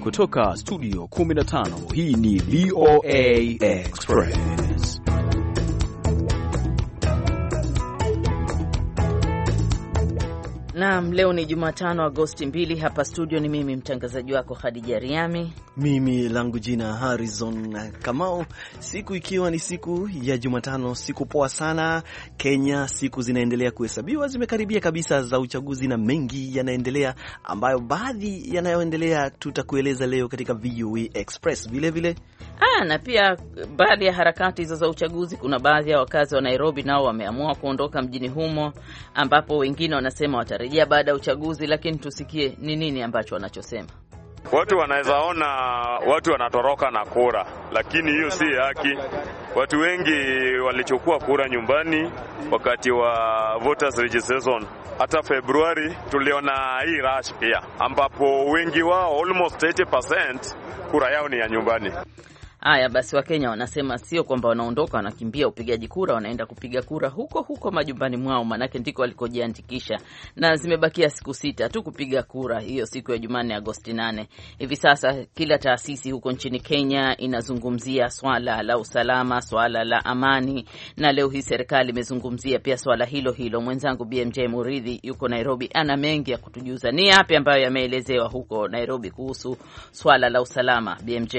Kutoka studio 15, hii ni VOA Express. Naam, leo ni Jumatano Agosti 2. Hapa studio ni mimi mtangazaji wako Khadija Riami. Mimi langu jina Harrison Kamau. Siku ikiwa ni siku ya Jumatano, siku poa sana. Kenya siku zinaendelea kuhesabiwa, zimekaribia kabisa za uchaguzi na mengi yanaendelea, ambayo baadhi yanayoendelea tutakueleza leo katika VOA Express. Vile vile na pia baadhi ya harakati hizo za uchaguzi, kuna baadhi ya wakazi wa Nairobi nao wameamua kuondoka mjini humo, ambapo wengine wanasema watarejea baada ya uchaguzi, lakini tusikie ni nini ambacho wanachosema. Watu wanaweza ona watu wanatoroka na kura, lakini hiyo si haki. Watu wengi walichukua kura nyumbani wakati wa voters registration. Hata Februari tuliona hii rush pia, ambapo wengi wao almost 80% kura yao ni ya nyumbani. Haya basi, Wakenya wanasema sio kwamba wanaondoka wanakimbia upigaji kura, wanaenda kupiga kura huko majumbani mwao, manake ndiko walikojiandikisha, na zimebakia siku 6 tu kupiga kura hiyo siku ya Jumanne Agosti 8. Hivi sasa kila taasisi huko nchini Kenya inazungumzia swala la usalama, swala la amani, na leo hii serikali imezungumzia pia swala hilo. Mwenzangu BMJ Muridhi yuko Nairobi, ana mengi ya kutujuza. Ni yapi ambayo yameelezewa huko Nairobi kuhusu swala la usalama, BMJ?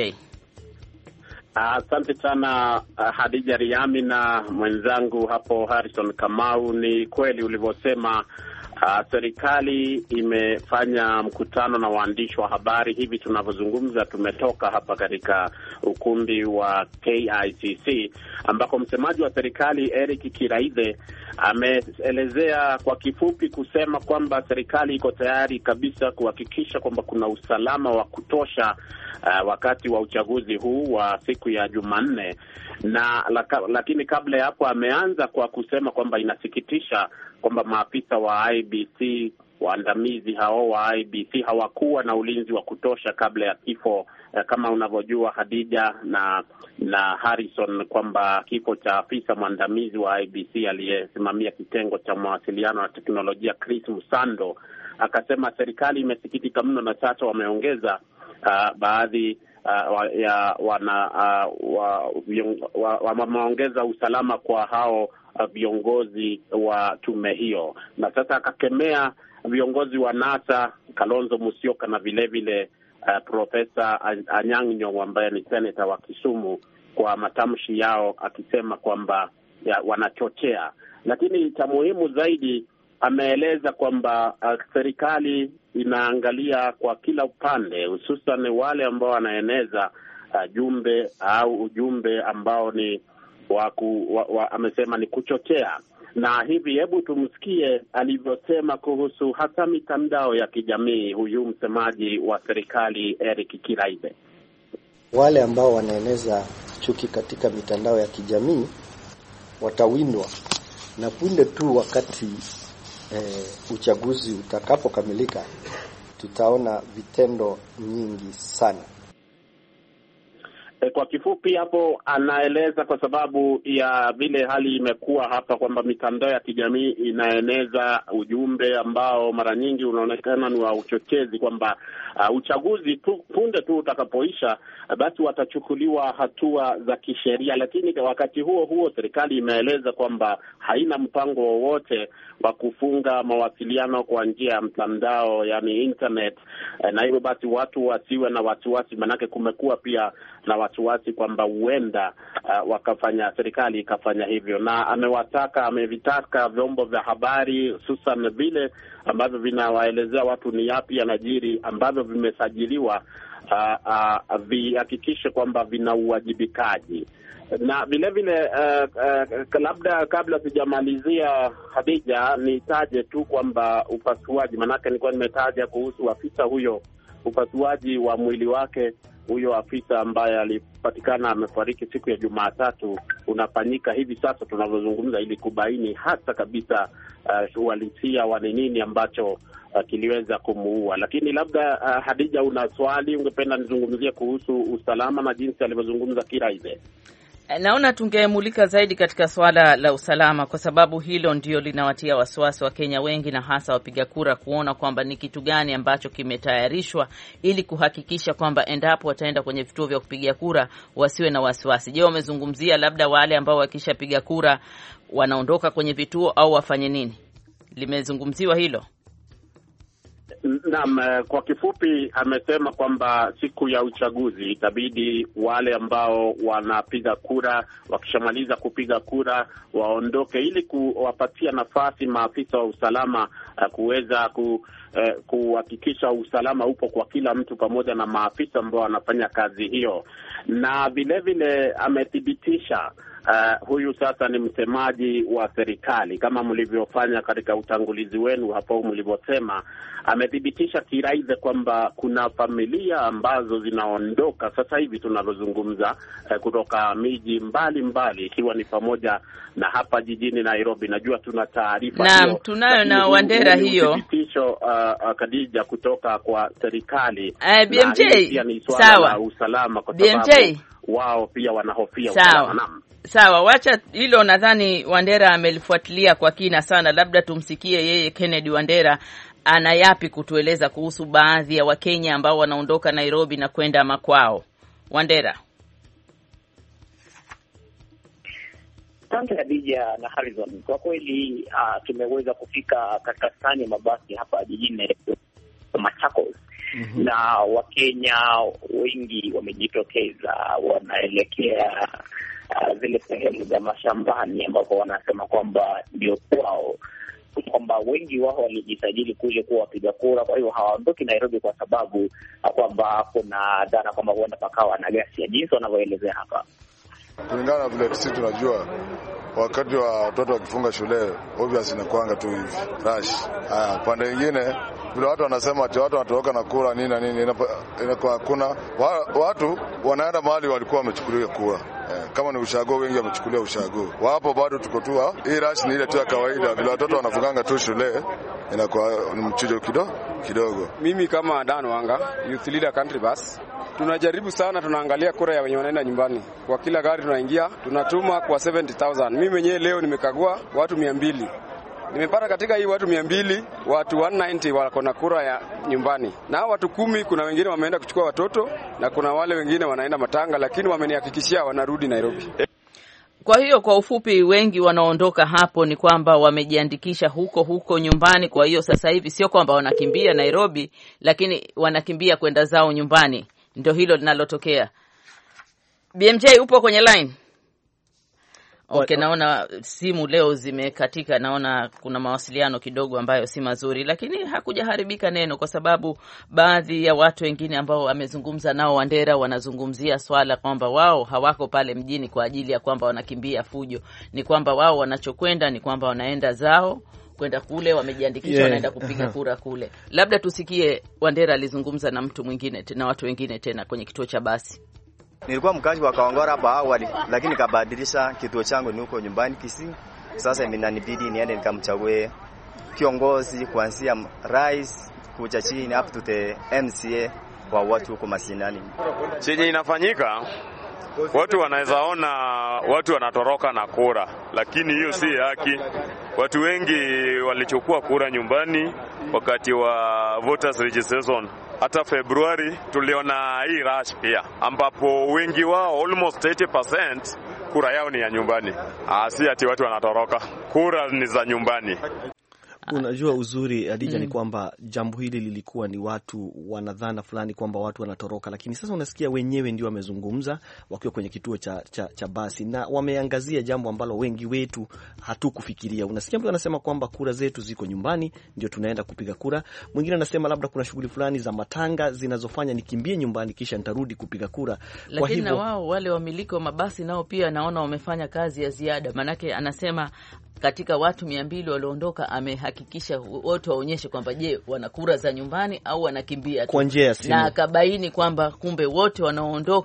Asante sana Hadija Riami na mwenzangu hapo Harrison Kamau. Ni kweli ulivyosema, serikali imefanya mkutano na waandishi wa habari. Hivi tunavyozungumza tumetoka hapa katika ukumbi wa KICC, ambako msemaji wa serikali Eric Kiraithe ameelezea kwa kifupi kusema kwamba serikali iko tayari kabisa kuhakikisha kwamba kuna usalama wa kutosha wakati wa uchaguzi huu wa siku ya Jumanne. Lakini kabla ya hapo ameanza kwa kusema kwamba inasikitisha kwamba maafisa wa IBC, waandamizi hao wa IBC, hawakuwa na ulinzi wa kutosha kabla ya kifo. Kama unavyojua Hadija na Harrison, kwamba kifo cha afisa mwandamizi wa IBC aliyesimamia kitengo cha mawasiliano na teknolojia, Chris Musando, akasema serikali imesikitika mno, na sasa wameongeza baadhi wameongeza usalama kwa hao viongozi wa tume hiyo. Na sasa akakemea viongozi wa NASA, Kalonzo Musyoka, na vile vile Profesa Anyang' Nyong'o ambaye ni senator wa Kisumu kwa matamshi yao, akisema kwamba wanachochea. Lakini cha muhimu zaidi, ameeleza kwamba serikali inaangalia kwa kila upande, hususan wale ambao wanaeneza ujumbe ambao ni amesema ni kuchochea. Na hivi hebu tumsikie alivyosema kuhusu hasa mitandao ya kijamii huyu msemaji wa serikali Eric Kiraithe. Wale ambao wanaeneza chuki katika mitandao ya kijamii watawindwa, na punde tu wakati uchaguzi utakapokamilika tutaona vitendo nyingi sana. Kwa kifupi hapo anaeleza kwa sababu ya vile hali imekuwa hapa kwamba mitandao ya kijamii inaeneza ujumbe ambao mara nyingi unaonekana ni wa uchochezi, kwamba uchaguzi punde tu utakapoisha basi watachukuliwa hatua za kisheria. Lakini wakati huo serikali imeeleza kwamba haina mpango wowote wa kufunga mawasiliano kwa njia ya mtandao, yani internet, na hivyo basi watu wasiwe na wasiwasi, manake kumekuwa pia na wasiwasi kwamba huenda serikali ikafanya hivyo. Na amevitaka vyombo vya habari, hususan vile ambavyo vinawaelezea watu ni yapi yanajiri, ambavyo vimesajiliwa, vihakikishe kwamba vina uwajibikaji. Na vile vile labda kabla sijamalizia Hadija, nitaje tu kwamba upasuaji, manake nilikuwa nimetaja kuhusu afisa huyo, upasuaji wa mwili wake huyo afisa ambaye alipatikana amefariki siku ya Jumatatu unafanyika hivi sasa tunavyozungumza, ili kubaini hata kabisa uhalisia wa nini ambacho kiliweza kumuua. Lakini labda Hadija, una swali ungependa nizungumzie kuhusu usalama na jinsi alivyozungumza Kiraithe? Naona tungemulika zaidi katika swala la usalama, kwa sababu hilo ndio linawatia wasiwasi wa Kenya wengi, na hasa wapiga kura, kuona kwamba ni kitu gani ambacho kimetayarishwa ili kuhakikisha kwamba endapo wataenda kwenye vituo vya kupiga kura wasiwe na wasiwasi. Je, wamezungumzia labda wale ambao wakishapiga kura wanaondoka kwenye vituo au wafanye nini? Limezungumziwa hilo? Naam, kwa kifupi amesema kwamba siku ya uchaguzi itabidi wale ambao wanapiga kura wakishamaliza kupiga kura waondoke, ili kuwapatia nafasi maafisa wa usalama kuweza kuhakikisha usalama upo kwa kila mtu, pamoja na maafisa ambao wanafanya kazi hiyo. Na vile vile amethibitisha huyu sasa ni msemaji wa serikali, kama mlivyofanya katika utangulizi wenu hapo mlivyosema, amethibitisha kiraize kwamba kuna familia ambazo zinaondoka sasa hivi tunalozungumza kutoka miji mbalimbali, ikiwa ni pamoja na hapa jijini Nairobi. Najua tuna taarifa hiyo. Naam, tunayo na Wandera hiyo. Thibitisho Khadija, kutoka kwa serikali. BMJ, sawa, usalama, kwa sababu wao pia wanahofia usalama. Sawa, wacha hilo, nadhani Wandera amelifuatilia kwa kina sana. Labda tumsikie yeye, Kennedy Wandera ana yapi kutueleza kuhusu baadhi ya Wakenya ambao wanaondoka Nairobi na kwenda makwao. Wandera. Asante Khadija na Harrison. Kwa kweli tumeweza kufika katika stani ya mabasi hapa jijini Machakos. Na Wakenya wengi wamejitokeza, wanaelekea zile sehemu za mashambani ambapo wanasema kwamba ndio kwao, kwamba wengi wao walijisajili kule kuwa wapiga kura. Kwa hiyo hawaondoki Nairobi kwa sababu kwamba kuna dhana kwamba huenda pakawa na ghasia, jinsi wanavyoelezea hapa. Kulingana na vile sisi tunajua, wakati wa watoto wakifunga shule obvious inakuanga tu hivi rush. Pande nyingine vile watu wanasema ati watu wanatoroka na kura nini na nini, inakuwa hakuna watu wanaenda mahali walikuwa wamechukulia kura. Kama ni ushago, wengi wamechukulia ushago. Wapo bado tuko tu hii rush ni ile tu ya kawaida, vile watoto wanafunganga tu shule, inakuwa ni mchujo kidogo. Mimi kama Dan Wanga, youth leader country bus, tunajaribu sana, tunaangalia kura ya wenye wanaenda nyumbani. Kwa kila gari tunaingia, tunatuma kwa 70,000. Mimi mwenyewe leo nimekagua watu 200. Nimepata katika hii watu 200, watu 190 wako na kura ya nyumbani. Na hao watu 10 kuna wengine wameenda kuchukua watoto na kuna wale wengine wanaenda matanga, lakini wamenihakikishia wanarudi Nairobi. Kwa hiyo kwa ufupi, wengi wanaondoka hapo ni kwamba wamejiandikisha huko nyumbani. Kwa hiyo sasa hivi sio kwamba wanakimbia Nairobi, lakini wanakimbia kwenda zao nyumbani. Ndio hilo linalotokea. BMJ, upo kwenye line? Okay, naona simu leo zimekatika, naona kuna mawasiliano kidogo ambayo si mazuri, lakini hakujaharibika neno, kwa sababu baadhi ya watu wengine ambao wamezungumza nao Wandera wanazungumzia swala kwamba wao hawako pale mjini kwa ajili ya kwamba wanakimbia fujo. Ni kwamba wao wanachokwenda ni kwamba wanaenda zao kwenda kule, wamejiandikisha, wanaenda kupiga kura kule. Labda tusikie Wandera alizungumza na mtu mwingine tena, watu wengine tena kwenye kituo cha basi. Nilikuwa mkazi wa Kawangware hapa awali, lakini kabadilisha kituo changu ni huko nyumbani Kisii. Sasa imenibidi niende nikamchague kiongozi kuanzia rais kuja chini up to the MCA kwa watu huko mashinani. Chenye inafanyika, watu wanaweza ona watu wanatoroka na kura, lakini hiyo si haki. Watu wengi walichukua kura nyumbani wakati wa voters registration. Hata Februari tuliona hii rush pia, ambapo wengi wao almost 80% kura yao ni ya nyumbani. Si ati watu wanatoroka, kura ni za nyumbani. Unajua uzuri Adija ni kwamba jambo hili lilikuwa ni watu wanadhana fulani kwamba watu wanatoroka, lakini sasa unasikia wenyewe ndio wamezungumza wakiwa kwenye kituo cha basi, na wameangazia jambo ambalo wengi wetu hatukufikiria. Unasikia mtu anasema kwamba kura zetu ziko nyumbani, ndio tunaenda kupiga kura. Mwingine anasema labda kuna shughuli fulani za matanga zinazofanya nikimbie nyumbani kisha nitarudi kupiga kura. Kwa hivyo na wao wale wamiliki wa mabasi nao pia naona wamefanya kazi ya ziada, manake anasema katika watu 200 walioondoka amehakikisha wote waonyeshe kwamba je, wana kura za nyumbani au wanakimbia tu. Kwa njia ya simu. Na akabaini kwamba kumbe wote wanaoondoka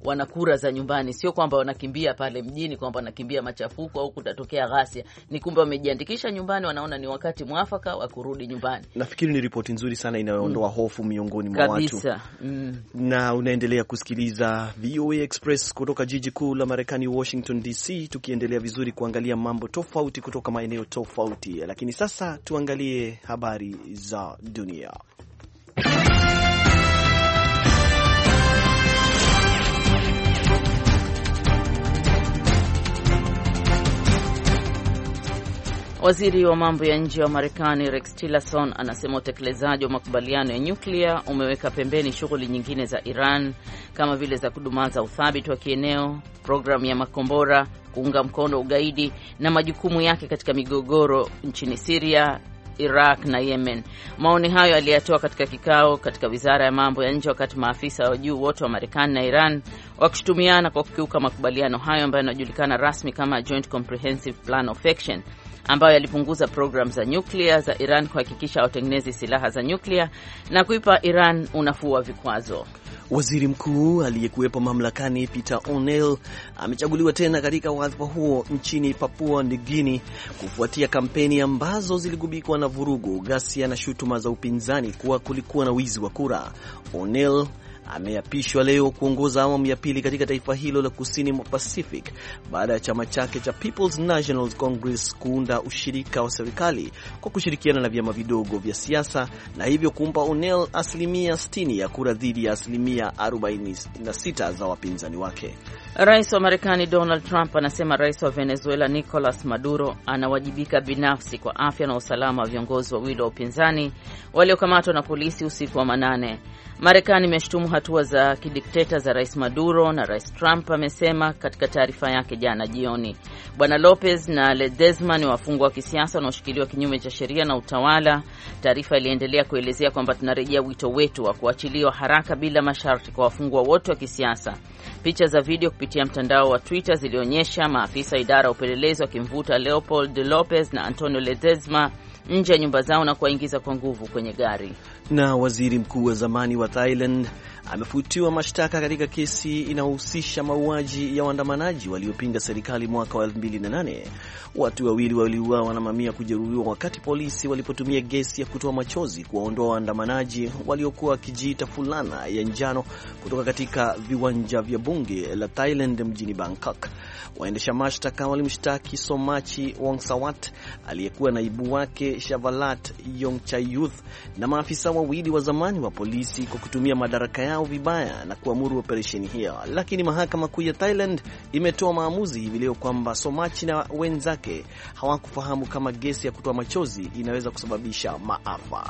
wana kura za nyumbani, sio kwamba wanakimbia pale mjini kwamba wanakimbia machafuko au kutatokea ghasia. Ni kumbe wamejiandikisha nyumbani, wanaona ni wakati mwafaka wa kurudi nyumbani. Nafikiri ni ripoti nzuri sana inayoondoa hofu miongoni mwa watu. Na unaendelea kusikiliza VOA Express kutoka jiji kuu la Marekani, Washington DC, tukiendelea vizuri kuangalia mambo tofauti kutoka maeneo tofauti. Lakini sasa tuangalie habari za dunia. Waziri wa mambo ya nje wa Marekani Rex Tillerson anasema utekelezaji wa makubaliano ya nyuklia umeweka pembeni shughuli nyingine za Iran kama vile za kudumaza uthabiti wa kieneo, programu ya makombora, kuunga mkono ugaidi na majukumu yake katika migogoro nchini Syria, Iraq na Yemen. Maoni hayo aliyatoa katika kikao katika Wizara ya Mambo ya Nje wakati maafisa wa juu wote wa Marekani na Iran wakishutumiana kwa kukiuka makubaliano hayo ambayo yanajulikana rasmi kama Joint Comprehensive Plan of Action, ambayo yalipunguza program za nyuklia za Iran kuhakikisha hawatengenezi silaha za nyuklia na kuipa Iran unafuu wa vikwazo. Waziri mkuu aliyekuwepo mamlakani Peter O'Neill amechaguliwa tena katika wadhifa huo nchini Papua New Guinea kufuatia kampeni ambazo ziligubikwa na vurugu, ghasia na shutuma za upinzani kuwa kulikuwa na wizi wa kura. O'Neill ameapishwa leo kuongoza awamu ya pili katika taifa hilo la kusini mwa Pacific baada ya chama chake cha People's National Congress kuunda ushirika wa serikali kwa kushirikiana na vyama vidogo vya siasa na hivyo kumpa O'Neill asilimia 60 ya kura dhidi ya asilimia 46 za wapinzani wake. Rais wa Marekani Donald Trump anasema rais wa Venezuela Nicolas Maduro anawajibika binafsi kwa afya na usalama wa viongozi wawili wa upinzani waliokamatwa na polisi usiku wa manane. Marekani imeshutumu hatua za kidikteta za Rais Maduro na Rais Trump amesema katika taarifa yake jana jioni. Bwana Lopez na Ledesma ni wafungwa wa kisiasa wanaoshikiliwa kinyume cha sheria na utawala. Taarifa iliendelea kuelezea kwamba tunarejea wito wetu wa kuachiliwa haraka bila masharti kwa wafungwa wote wa kisiasa. Picha za video kupitia mtandao wa Twitter zilionyesha maafisa idara ya upelelezi wakimvuta Leopold Lopez na Antonio Ledesma nje ya nyumba zao na kuwaingiza kwa nguvu kwenye gari. Na waziri mkuu wa zamani wa Thailand amefutiwa mashtaka katika kesi inayohusisha mauaji ya waandamanaji waliopinga serikali mwaka wa 2008. Watu wawili waliuawa na mamia kujeruhiwa wakati polisi walipotumia gesi ya kutoa machozi kuwaondoa waandamanaji waliokuwa wakijiita fulana ya njano kutoka katika viwanja vya bunge la Thailand mjini Bangkok. Waendesha mashtaka walimshtaki Somachi Wongsawat aliyekuwa naibu wake Shavalat Yongchayuth na maafisa wawili wa zamani wa polisi kwa kutumia madaraka yao vibaya na kuamuru operesheni hiyo. Lakini mahakama kuu ya Thailand imetoa maamuzi hivi leo kwamba Somachi na wenzake hawakufahamu kama gesi ya kutoa machozi inaweza kusababisha maafa.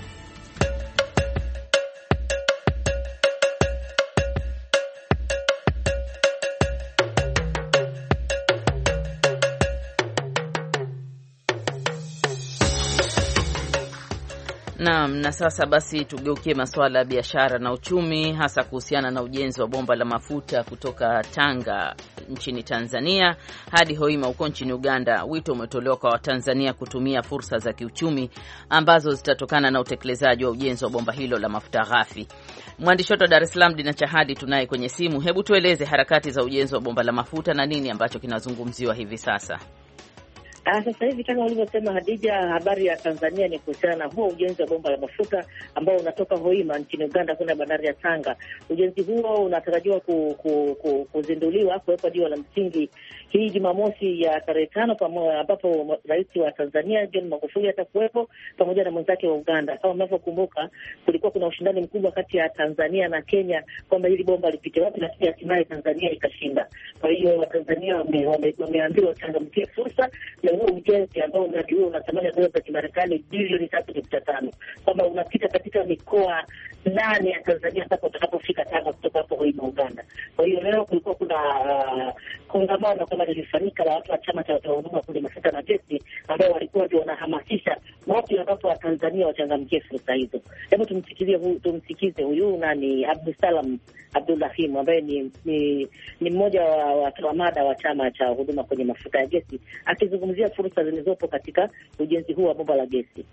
Naam, na sasa basi tugeukie masuala ya biashara na uchumi, hasa kuhusiana na ujenzi wa bomba la mafuta kutoka Tanga nchini Tanzania hadi Hoima huko nchini Uganda. Wito umetolewa kwa Watanzania kutumia fursa za kiuchumi ambazo zitatokana na utekelezaji wa ujenzi wa bomba hilo la mafuta ghafi. Mwandishi wetu wa Dar es Salaam Dina Chahadi tunaye kwenye simu. Hebu tueleze harakati za ujenzi wa bomba la mafuta na nini ambacho kinazungumziwa hivi sasa. Sasa hivi kama ulivyosema Hadija, habari ya Tanzania ni kuhusiana na huo ujenzi wa bomba la mafuta ambao unatoka Hoima nchini Uganda kwenda bandari ya Tanga. Ujenzi huo unatarajiwa kuzinduliwa, kuwekwa jiwe la msingi hii Jumamosi ya tarehe 5 ambapo rais wa Tanzania John Magufuli atakuwepo pamoja na mwenzake wa Uganda. Kama mnavyokumbuka, kulikuwa kuna ushindani mkubwa kati ya Tanzania na Kenya kwamba hili bomba lipite wapi, na hatimaye Tanzania ikashinda. Kwa hiyo Watanzania wameambiwa changamkie fursa ya huo ujenzi ambao mradi huo unatamani dola za Kimarekani bilioni 3.5, kwamba unapita katika mikoa 8 ya Tanzania mpaka utakapofika Tanga kutoka hapo Hoima Uganda. Kwa hiyo leo kulikuwa kuna kongamano kama lilifanyika la watu wa chama cha huduma kule mafuta na gesi ambao walikuwa ndio wanahamasisha watu ambapo wa Tanzania wachangamkie fursa hizo. Hebu tumsikize huyu nani Abdusalam Abdullahim ambaye ni mmoja wa watu mada wa chama cha huduma kwenye mafuta ya gesi akizungumzia fursa zilizopo katika ujenzi huu wa bomba la gesi.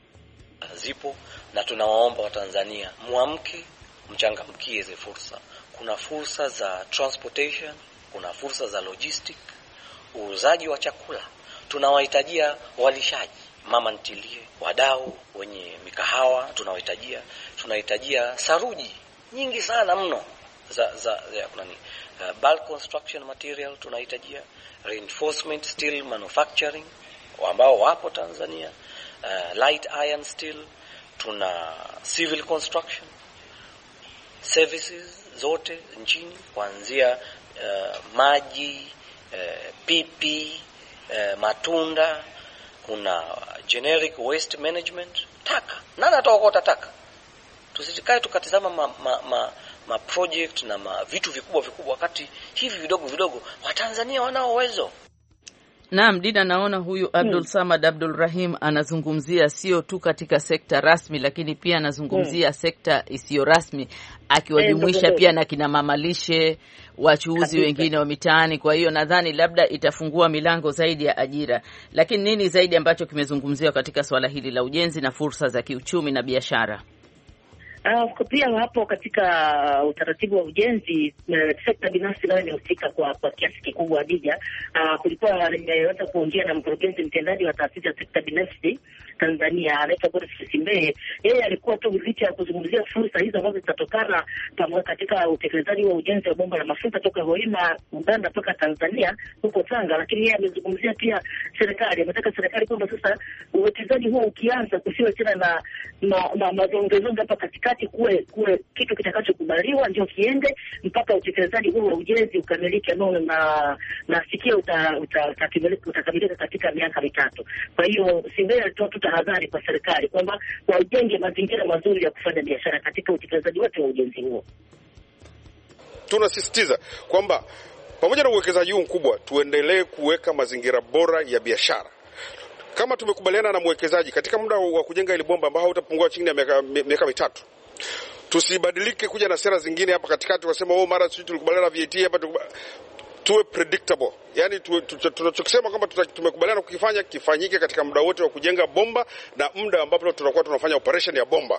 Zipo na tunawaomba Watanzania muamke, mchangamkie hizo fursa. kuna fursa za transportation, kuna fursa za logistic, uuzaji wa chakula. Tunawahitajia walishaji, mama ntilie, wadau wenye mikahawa, tunahitajia saruji nyingi sana mno za bulk construction material, tunahitajia reinforcement steel manufacturing ambao wapo Tanzania, light iron steel, tuna civil construction services zote nchini, kuanzia maji, pipi, matunda, kuna generic waste management, taka. Nani ataokota taka? Tusikae tukatizama ma project na vitu vikubwa wakati hivi vidogo Watanzania wanao uwezo. Naam, Dina, naona huyu Abdul Samad Abdul Rahim anazungumzia sio tu katika sekta rasmi, lakini pia anazungumzia sekta isiyo rasmi, akiwajumuisha pia na kina mamalishe, wachuuzi wengine wa mitaani. Kwa hiyo nadhani labda itafungua milango zaidi ya ajira. Lakini nini zaidi ambacho kimezungumziwa katika swala hili la ujenzi na fursa za kiuchumi na biashara? Pia hapo katika utaratibu wa ujenzi, sekta binafsi nayo inahusika kwa kiasi kikubwa. Hadija, kulikuwa nimeweza kuongea na mkurugenzi mtendaji wa taasisi ya sekta binafsi Tanzania, anaitwa Boris Simbeye. Yeye alikuwa tu licha ya kuzungumzia fursa hizo ambazo zitatokana pamoja katika utekelezaji wa ujenzi wa bomba la mafuta toka Hoima Uganda mpaka Tanzania huko Tanga, lakini yeye amezungumzia pia serikali. Ametaka serikali kwamba sasa uwekezaji huo ukianza kusiwe tena na mazongezonga hapa katikati, kuwe kitu kitakachokubaliwa ndio kiende mpaka utekelezaji huo wa ujenzi ukamilike, ambao nasikia utakamilika katika miaka 3. Kwa hiyo Simbeye alitoa tahadhari kwa serikali kwamba wajenge mazingira mazuri ya kufanya biashara katika utekelezaji wote wa ujenzi huo. Tunasisitiza kwamba pamoja na uwekezaji huu mkubwa, tuendelee kuweka mazingira bora ya biashara. Kama tumekubaliana na mwekezaji katika muda wa kujenga ile bomba ambao hautapungua chini ya miaka 3, tusibadilike kuja na sera zingine hapa katikati wasema mara sisi tulikubaliana VAT hapa. Tuwe predictable. Yaani tunachokisema kwamba tumekubaliana kukifanya kifanyike katika muda wote wa kujenga bomba na muda ambapo tutakuwa tunafanya operation ya bomba.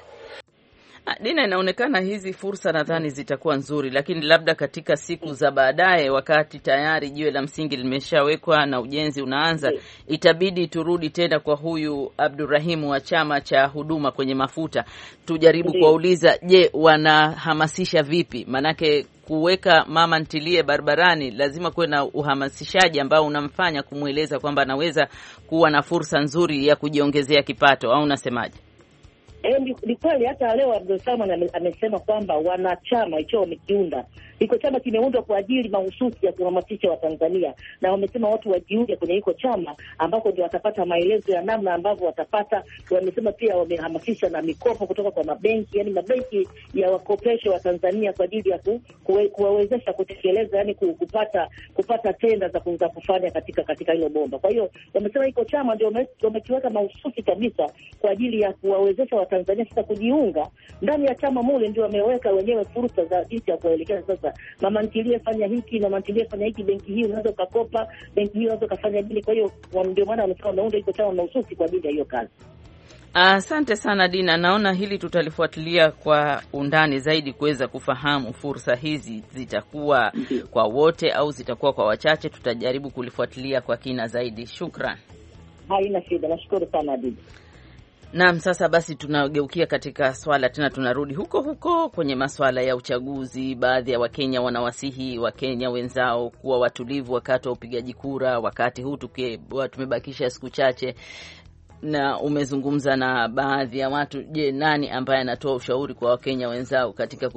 Dina, inaonekana hizi fursa nadhani zitakuwa nzuri, lakini labda katika siku za baadaye, wakati tayari jiwe la msingi limeshawekwa na ujenzi unaanza, itabidi turudi tena kwa huyu Abdurrahim wa chama cha huduma kwenye mafuta, tujaribu kuwauliza, je, wanahamasisha vipi? Manake kuweka mama ntilie barabarani lazima kuwe na uhamasishaji ambao unamfanya kumueleza kwamba anaweza kuwa na fursa nzuri ya kujiongezea kipato, au unasemaje? Ni kweli. Hata leo Abdul Samad amesema kwamba wanachama hicho wamekiunda, iko chama kimeundwa kwa ajili mahususi ya kuhamasisha Watanzania, na wamesema watu wajiunge kwenye hiko chama ambako ndio watapata maelezo ya namna ambavyo watapata. Wamesema pia wamehamasisha na mikopo kutoka kwa mabenki, yani mabenki ya wakopesho wa Tanzania kwa ajili ya kuwawezesha kutekeleza, yani kupata tenda za kufanya katika hilo bomba. Kwa hiyo wamesema hiko chama ndio wamekiweka mahususi kabisa kwa ajili ya kuwawezesha Watanzania sasa kujiunga ndani ya chama mule. Ndio wameweka wenyewe fursa za jinsi ya kuelekea sasa, mama ntilie fanya hiki, mama ntilie fanya hiki, benki hii unaweza kukopa, benki hii unaweza kufanya nini. Kwa hiyo ndio maana wamesema wameunda hiko chama mahususi kwa ajili ya hiyo kazi. Asante sana Dina, naona hili tutalifuatilia kwa undani zaidi kuweza kufahamu fursa hizi zitakuwa kwa wote au zitakuwa kwa wachache. Tutajaribu kulifuatilia kwa kina zaidi. Shukran. Haina shida, nashukuru sana Dina. Naam, sasa basi tunageukia katika swala tena, tunarudi huko kwenye masuala ya uchaguzi. Baadhi ya Wakenya wanawasihi Wakenya wenzao kuwa watulivu wakati wa upigaji kura, wakati huu tumebakisha siku chache. Na umezungumza na baadhi ya watu. Je, nani ambaye anatoa ushauri kwa Wakenya wenzao katika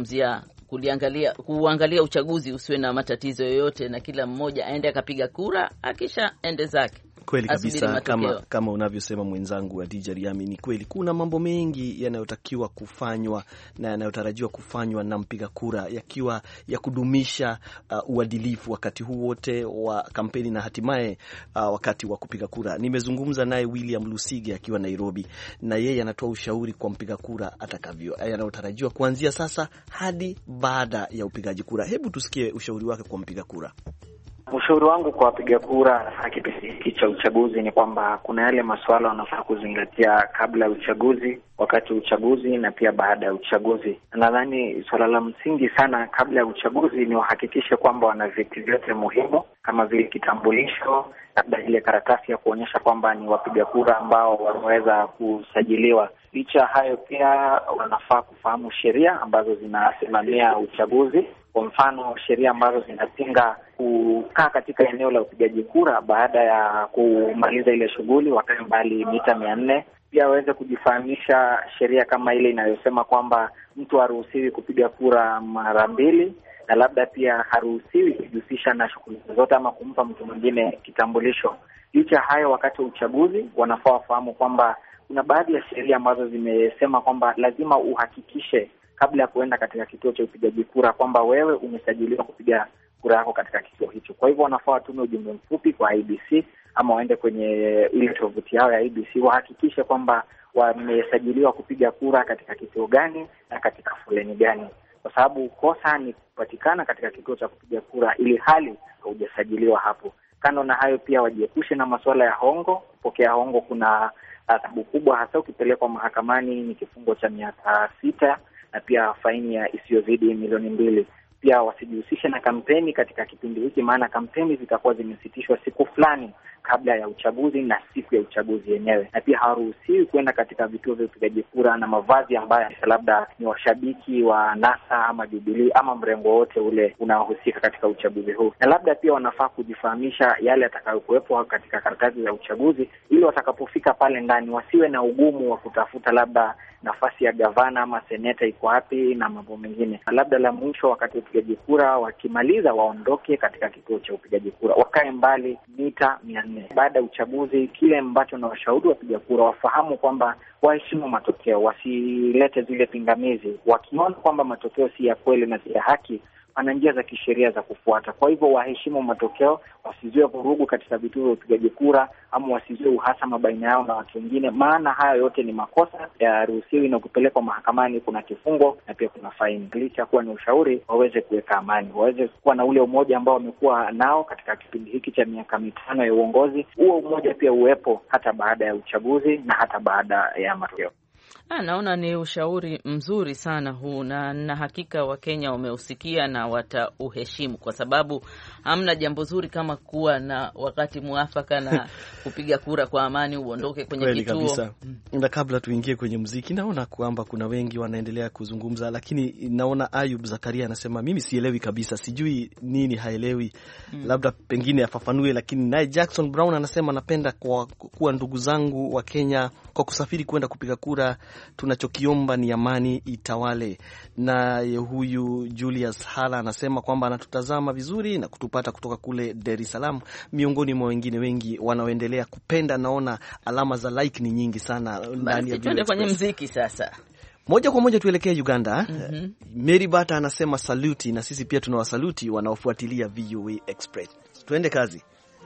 kuangalia uchaguzi usiwe na matatizo yoyote na kila mmoja aende akapiga kura akisha ende zake? Kweli kabisa, kama unavyosema mwenzangu Adija Riami, ni kweli kuna mambo mengi yanayotakiwa kufanywa na yanayotarajiwa kufanywa na mpiga kura, yakiwa ya kudumisha uadilifu wakati huu wote wa kampeni na hatimaye wakati wa kupiga kura. Nimezungumza naye William Lusige akiwa Nairobi, na yeye anatoa ushauri kwa mpiga kura atakavyo yanayotarajiwa kuanzia sasa hadi baada ya upigaji kura. Hebu tusikie ushauri wake kwa mpiga kura. Ushauri wangu kwa wapiga kura hasa kipindi hiki cha uchaguzi ni kwamba kuna yale masuala wanafaa kuzingatia kabla ya uchaguzi, wakati wa uchaguzi na pia baada ya uchaguzi. Nadhani swala la msingi sana kabla ya uchaguzi ni wahakikishe kwamba wana vyeti vyote muhimu kama vile kitambulisho, labda ile karatasi ya kuonyesha kwamba ni wapiga kura ambao wameweza kusajiliwa. Licha hayo, pia wanafaa kufahamu sheria ambazo zinasimamia uchaguzi. Kwa mfano, sheria ambazo zinapinga kukaa katika eneo la upigaji kura baada ya kumaliza ile shughuli, wakae mbali mita 400. Pia waweze kujifahamisha sheria kama ile inayosema kwamba mtu haruhusiwi kupiga kura mara 2, na labda pia haruhusiwi kujihusisha na shughuli zote ama kumpa mtu mwingine kitambulisho. Licha hayo, wakati wa uchaguzi wanafaa wafahamu kwamba kuna baadhi ya sheria ambazo zimesema kwamba lazima uhakikishe kabla ya kuenda katika kituo cha upigaji kura kwamba wewe umesajiliwa kupiga kura yako katika kituo hicho. Kwa hivyo wanafaa watume ujumbe mfupi kwa IEBC ama waende kwenye ile tovuti yao ya IEBC wahakikishe kwamba wamesajiliwa kupiga kura katika kituo gani na katika foleni gani, kwa sababu kosa ni kupatikana katika kituo cha kupiga kura ili hali haujasajiliwa hapo. Kando na hayo, pia wajiepushe na masuala ya hongo. Kupokea hongo kuna adhabu kubwa, hasa ukipelekwa mahakamani ni kifungo cha miaka 6 na pia faini ya isiyozidi milioni 2. Pia wasijihusishe na kampeni katika kipindi hiki, maana kampeni zitakuwa zimesitishwa siku fulani kabla ya uchaguzi na siku ya uchaguzi yenyewe. Na pia hawaruhusiwi kwenda katika vituo vya upigaji kura na mavazi ambayo labda ni washabiki wa NASA ama Jubilee ama mrengo wote ule unaohusika katika uchaguzi huu. Na labda pia wanafaa kujifahamisha yale yatakayokuwepo katika karatasi za uchaguzi, ili watakapofika pale ndani wasiwe na ugumu wa kutafuta labda nafasi ya gavana ama seneta iko wapi na mambo mengine. Labda la mwisho, wakati upigaji kura wakimaliza waondoke katika kituo cha upigaji kura, wakae mbali mita 400. Baada ya uchaguzi, kile ambacho na washauri wapiga kura wafahamu kwamba waheshimu matokeo, wasilete zile pingamizi. Wakiona kwamba matokeo si ya kweli na si ya haki, ana njia za kisheria za kufuata. Kwa hivyo waheshimu matokeo, wasizue vurugu katika vituo vya upigaji kura ama wasizue uhasama baina yao na watu wengine, maana haya yote ni makosa ya ruhusiwi na kupelekwa mahakamani kuna kifungo na pia kuna faini. Licha kuwa ni ushauri, waweze kuweka amani, waweze kuwa na ule umoja ambao wamekuwa nao katika kipindi hiki cha miaka 5 ya uongozi. Huo umoja pia uwepo hata baada ya uchaguzi na hata baada ya matokeo. Naona ni ushauri mzuri sana huu, na hakika Wakenya wameusikia na watauheshimu, kwa sababu hamna jambo zuri kama kuwa na wakati mwafaka na kupiga kura kwa amani, uondoke kwenye kituo. Na kabla tuingie kwenye muziki, naona kwamba kuna wengi wanaendelea kuzungumza, lakini naona Ayub Zakaria anasema mimi sielewi kabisa, sijui nini haelewi, labda pengine afafanue. Lakini naye Jackson Brown anasema napenda kuwa ndugu zangu wa Kenya kwa kusafiri kwenda kupiga kura, tunachokiomba ni amani itawale. Na huyu Julius Hala anasema kwamba anatutazama vizuri na kutupata kutoka kule Dar es Salaam, miongoni mwa wengine wengi wanaoendelea kupenda. Naona alama za like ni nyingi sana ndani ya video. Kwenye muziki sasa, moja kwa moja tuelekee Uganda. Mary Bata anasema saluti, na sisi pia tunawasaluti wanaofuatilia VOA Express. Tuende kazi.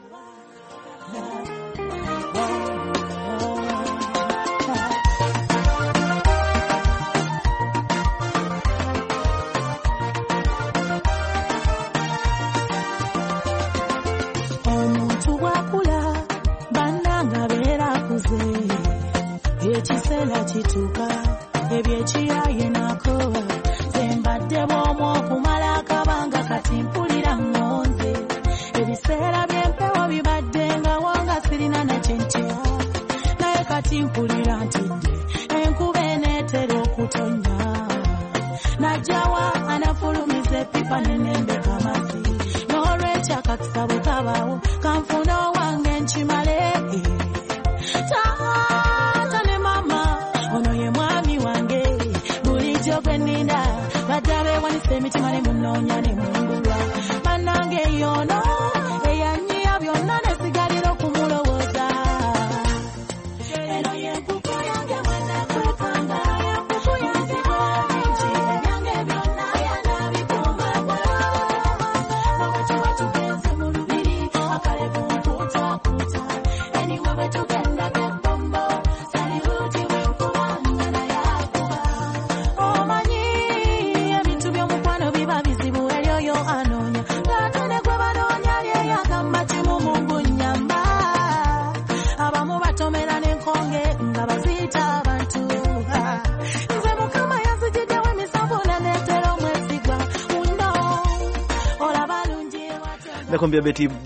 Ekisera kituka ebyekiyaye nako zembadde bw'omu okumala akabanga kati mpulira ngonze ebiseera by'empewo bibadde nga wanga sirina nakyentya naye kati mpulira ntidde enkuba eneetera okutonya najjawa anafulumiza epipa nenembeka amazzi n'olwekyo akakisa kabaawo kanfuna owange nkimale emitima ne munonya ne mungulwa bannange yono eyanyiya byonna nesigalira okumulowooza eno yenkuku yange mwanakwekanga yenkuku yange bingi ebyange byonna yanabikuumagwa nawekyewa tugenze mu lubiri akalevu nkuutakuuta eniwe bwe tugendako ebbombo salihuti wenkuba ngana yakuba omanyi bizibu eryoyo anoonya gatone gwe banoonya Nakwambia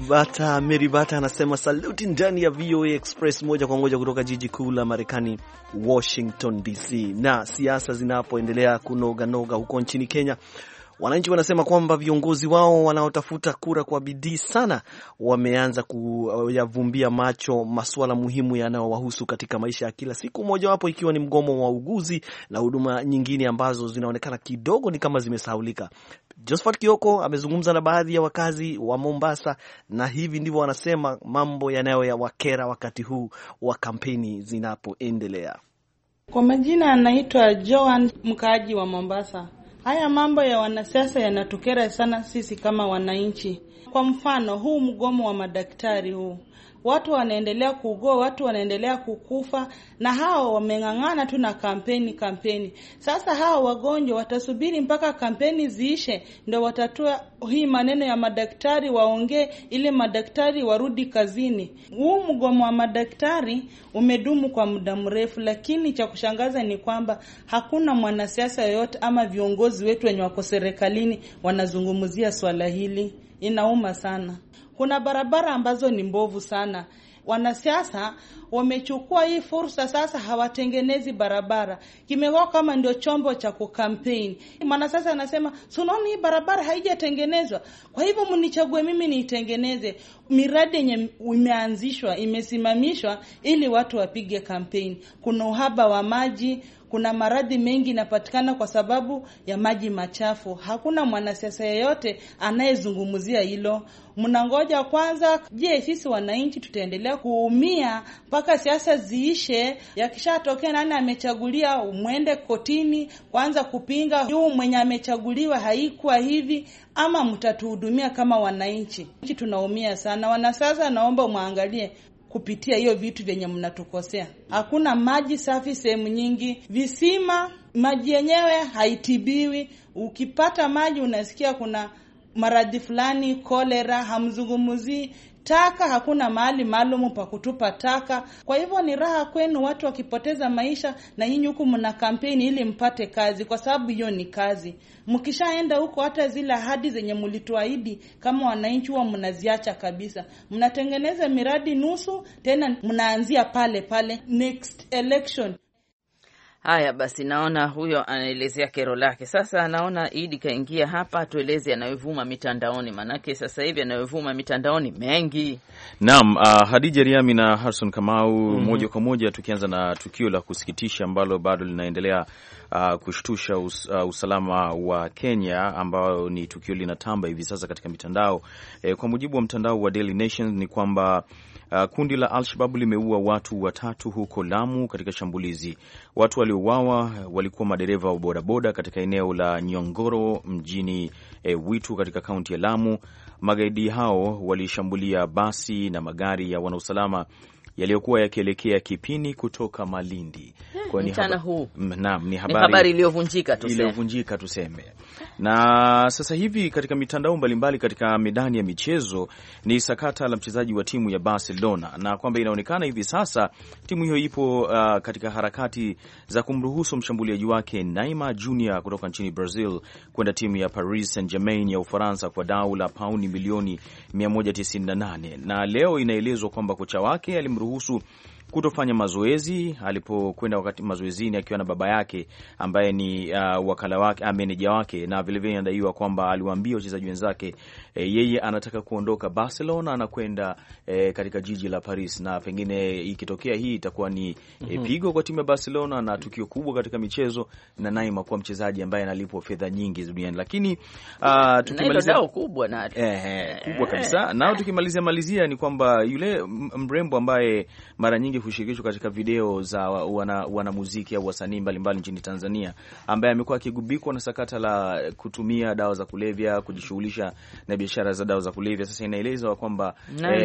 Mary Bata anasema saluti ndani ya VOA Express moja kwa moja kutoka jiji kuu la Marekani, Washington DC. Na siasa zinapoendelea kunoga huko nchini Kenya, wananchi wanasema kwamba viongozi wao wanaotafuta kura kwa bidii sana wameanza kuyavumbia macho masuala muhimu yanayowahusu katika maisha ya kila siku, mojawapo ikiwa ni mgomo wa uguzi na huduma nyingine ambazo zinaonekana kidogo ni kama zimesahaulika. Josephat Kioko amezungumza na baadhi ya wakazi wa Mombasa na hivi ndivyo wanasema mambo yanayowakera wakati huu wa kampeni zinapoendelea. Kwa majina anaitwa Joan, mkaaji wa Mombasa. Haya mambo ya wanasiasa yanatukera sana sisi kama wananchi. Kwa mfano, huu mgomo wa madaktari huu, watu wanaendelea kuugua, watu wanaendelea kukufa, na hao wameng'ang'ana tu na kampeni. Sasa hao wagonjwa watasubiri mpaka kampeni ziishe ndio watatua hii maneno ya madaktari, waongee ili madaktari warudi kazini. Huu mgomo wa madaktari umedumu kwa muda mrefu, lakini cha kushangaza ni kwamba hakuna mwanasiasa yoyote ama viongozi wetu wenye wako serikalini wanazungumzia swala hili. Inauma sana. Kuna barabara ambazo ni mbovu sana. Wanasiasa wamechukua hii fursa sasa, hawatengenezi barabara. Kimekuwa kama ndio chombo cha kukampeni. Mwanasiasa anasema, "Sunaoni hii barabara haijatengenezwa. Kwa hivyo mnichague mimi niitengeneze." Miradi yenye imeanzishwa, imesimamishwa ili watu wapige kampeni. Kuna uhaba wa maji, kuna maradhi mengi yanapatikana kwa sababu ya maji machafu. Hakuna mwanasiasa yeyote anayezungumzia hilo. Mnangoja kwanza, je, sisi wananchi tutaendelea kuumia mpaka siasa ziishe? Yakishatokea nani amechagulia, mwende kotini kwanza kupinga huyu mwenye amechaguliwa haikuwa hivi, ama mtatuhudumia kama wananchi? Tunaumia sana. Wanasiasa, naomba muangalie kupitia hiyo vitu vyenye mnatukosea. Hakuna maji safi sehemu nyingi. Visima, maji yenyewe haitibiwi. Ukipata maji unasikia kuna maradhi fulani, kolera, hamzungumuzi. Taka, hakuna mahali maalum pa kutupa taka. Kwa hivyo ni raha kwenu watu wakipoteza maisha, na nyinyi huku mna kampeni ili mpate kazi, kwa sababu hiyo ni kazi. Mkishaenda huko, hata zile ahadi zenye mlituahidi kama wananchi huwa mnaziacha kabisa. Mnatengeneza miradi nusu, tena mnaanzia pale next election. Haya basi, naona huyo anaelezea kero lake. Sasa naona Idi kaingia hapa, tueleze yanayovuma mitandaoni, manake sasa hivi yanayovuma mitandaoni mengi. Naam, Hadija Riami na Harrison Kamau, moja kwa moja tukianza na tukio la kusikitisha ambalo bado linaendelea kushtusha usalama wa Kenya, ambao ni tukio linatamba hivi sasa katika mitandao. Kwa mujibu wa mtandao wa Daily Nation ni kwamba kundi la Al-Shabaab limeua watu 3 huko Lamu katika shambulizi. Watu waliouawa walikuwa madereva wa bodaboda katika eneo la Nyongoro mjini Witu katika kaunti ya Lamu. Magaidi hao walishambulia basi na magari ya wanausalama yaliyokuwa yakielekea Kipini kutoka Malindi. Kwa ni habari iliyovunjika tuseme. Na sasa hivi katika mitandao mbalimbali katika medani ya michezo ni sakata la mchezaji wa timu ya Barcelona, na kwamba inaonekana hivi sasa timu hiyo ipo katika harakati za kumruhusu mshambuliaji wake Neymar Jr kutoka nchini Brazil kwenda timu ya Paris Saint-Germain ya Ufaransa kwa dau la pauni milioni 198. Na leo inaelezwa kwamba kocha wake alimruhusu kutofanya mazoezi alipokwenda wakati mazoezini akiwa na baba yake ambaye ni wakala wake, meneja wake, na vile vile inadaiwa kwamba aliwaambia wachezaji wenzake yeye anataka kuondoka Barcelona na kwenda katika jiji la Paris, na pengine ikitokea hii itakuwa ni pigo kwa timu ya Barcelona na tukio kubwa katika michezo, na Neymar kwa mchezaji ambaye analipwa fedha nyingi duniani. Lakini tukimalizia kubwa kubwa kabisa, nao tukimalizia ni kwamba yule mrembo ambaye mara nyingi hushirikishwa katika video za wanamuziki au wasanii mbalimbali nchini Tanzania, ambaye amekuwa akigubikwa na sakata la kutumia dawa za kulevya, kujishughulisha na biashara za dawa za kulevya. Sasa inaelezwa kwamba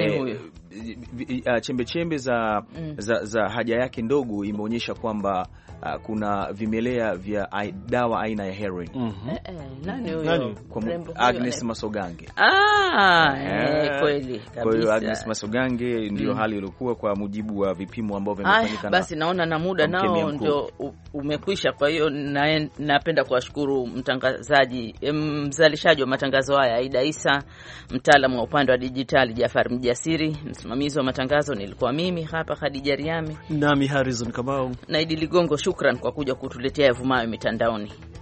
chembe za haja yake ndogo imeonyesha kwamba kuna vimelea vya dawa aina ya heroin. Nani huyo? Agnes Masogange. Kweli kabisa. Kwa hiyo Agnes Masogange ndio hali ilikuwa, kwa mujibu wa vipimo ambavyo vimefanyika. Basi naona na muda nao ndio umekwisha. Kwa hiyo napenda kuwashukuru mzalishaji wa matangazo haya Aida Isa, mtaalamu wa upande wa dijitali Jafar Mjasiri, msimamizi wa matangazo nilikuwa mimi hapa Khadija Riami, nami Harrison Kamau na Idi Ligongo. Shukran kwa kuja kutuletea yavumayo mitandaoni.